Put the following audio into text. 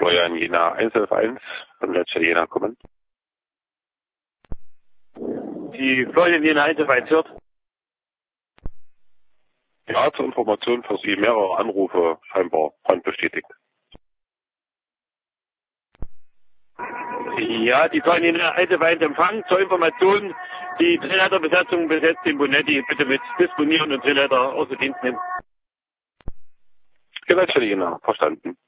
Florian Jena 111 von Letzter Jena kommen. Die Florian Jena 111 hört. Ja, zur Information für Sie mehrere Anrufe scheinbar brandbestätigt. Ja, die Florian Jena 111 empfangen. Zur Information, die Drehleiterbesetzung besetzt den Bonetti. Bitte mit Disponieren und Drehleiter außer Dienst nehmen. Letzter Jena, verstanden.